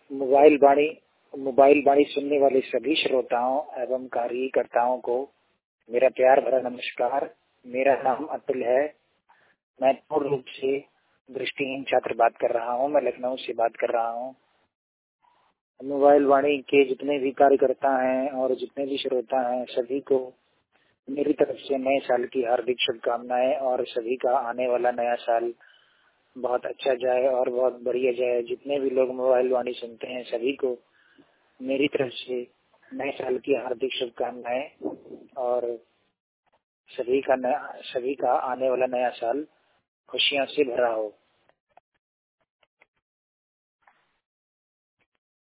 Mobile वाणी सुनने वाले सभी श्रोताओं एवं कार्यकर्ताओं को मेरा प्यार भरा नमस्कार। मेरा नाम अतुल है। मैं पूर्ण रूप से दृष्टिहीन छात्र बात कर रहा हूँ। मैं लखनऊ से बात कर रहा हूँ। मोबाइल वाणी के जितने भी कार्यकर्ता हैं और जितने भी श्रोता हैं, सभी को मेरी तरफ से नए साल की हार्दिक शुभकामनाएं और सभी का आने वाला नया साल बहुत अच्छा जाए और बहुत बढ़िया जाए। जितने भी लोग मोबाइल वाणी सुनते हैं, सभी को मेरी तरफ से नए साल की हार्दिक शुभकामनाएं और सभी का आने वाला नया साल खुशियों से भरा हो।